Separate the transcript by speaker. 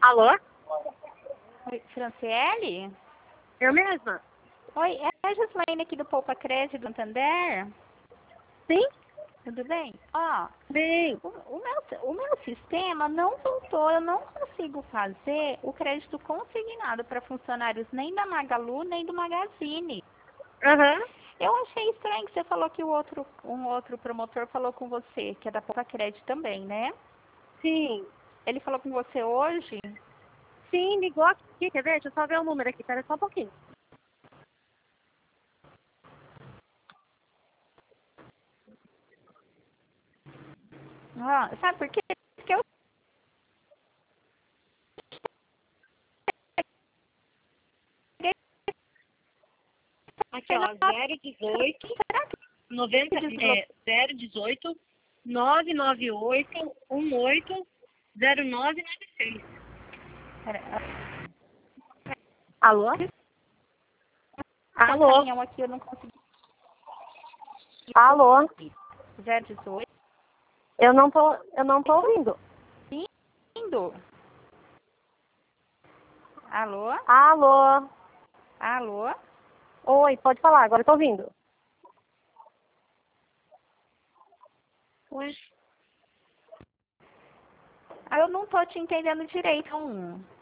Speaker 1: Alô?
Speaker 2: Oi, Franciele?
Speaker 1: Eu mesma?
Speaker 2: Oi, é a Gislaine aqui do Poupa Crédito do Santander.
Speaker 1: Sim?
Speaker 2: Tudo bem? Ó,
Speaker 1: Bem.
Speaker 2: o meu sistema não voltou, eu não consigo fazer o crédito consignado para funcionários nem da Magalu, nem do Magazine.
Speaker 1: Aham.
Speaker 2: Eu achei estranho que você falou que um outro promotor falou com você, que é da Poupa Crédito também, né?
Speaker 1: Sim.
Speaker 2: Ele falou com você hoje?
Speaker 1: Sim, ligou aqui. Quer ver? Deixa eu só ver o número aqui. Espera só um pouquinho.
Speaker 2: Ah, sabe por quê? Porque eu
Speaker 1: Aqui, ó. 018 90 018 998 18 0996. Alô?
Speaker 2: Tem um
Speaker 1: Alô?
Speaker 2: caminhão aqui, eu não consegui.
Speaker 1: Alô?
Speaker 2: 018.
Speaker 1: Eu não tô ouvindo.
Speaker 2: Indo. Alô?
Speaker 1: Alô?
Speaker 2: Alô?
Speaker 1: Oi, pode falar, agora eu tô ouvindo. Ué?
Speaker 2: Ah, eu não tô te entendendo direito.